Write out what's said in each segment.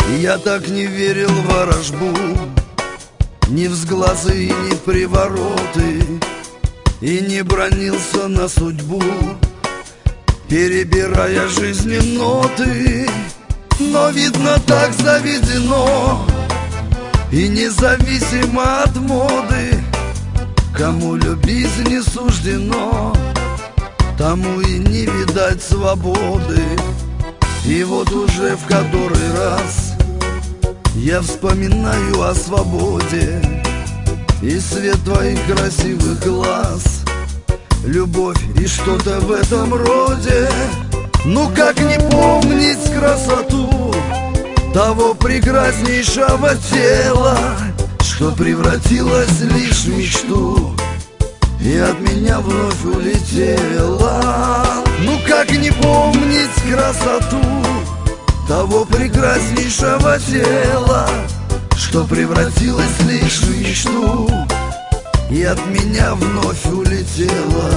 И я так не верил в ворожбу, ни в сглазы и ни в привороты, и не бранился на судьбу, перебирая жизни ноты. Но видно так заведено, и независимо от моды, кому любить не суждено, тому и не видать свободы. И вот уже в который раз я вспоминаю о свободе и свет твоих красивых глаз, любовь и что-то в этом роде. Ну как не помнить красоту того прекраснейшего тела, что превратилось лишь в мечту и от меня вновь улетела. Ну как не помнить красоту того прекраснейшего тела, что превратилось лишь в мечту и от меня вновь улетела.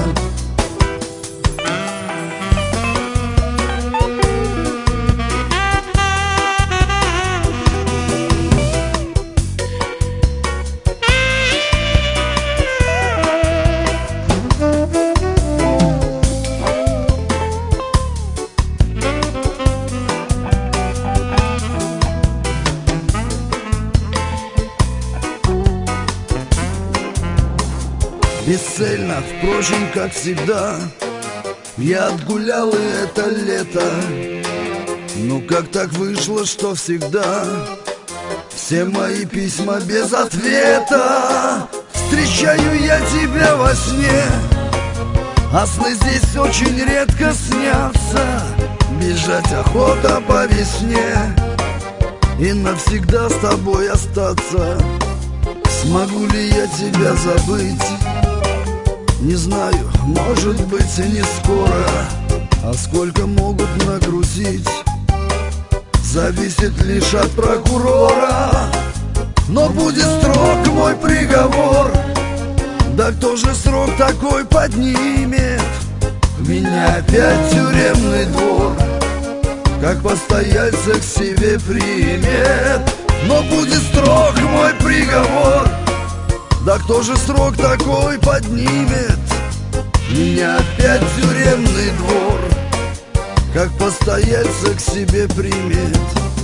Бесцельно, впрочем, как всегда, я отгулял и это лето. Ну как так вышло, что всегда все мои письма без ответа? Встречаю я тебя во сне, а сны здесь очень редко снятся. Бежать охота по весне и навсегда с тобой остаться. Смогу ли я тебя забыть? Не знаю, может быть и не скоро. А сколько могут нагрузить, зависит лишь от прокурора. Но будет строг мой приговор, да кто же срок такой поднимет? Меня опять тюремный двор, как постояльца к себе примет. Но будет строг мой приговор, да кто же срок такой поднимет? Меня опять тюремный двор, как постояльца к себе примет.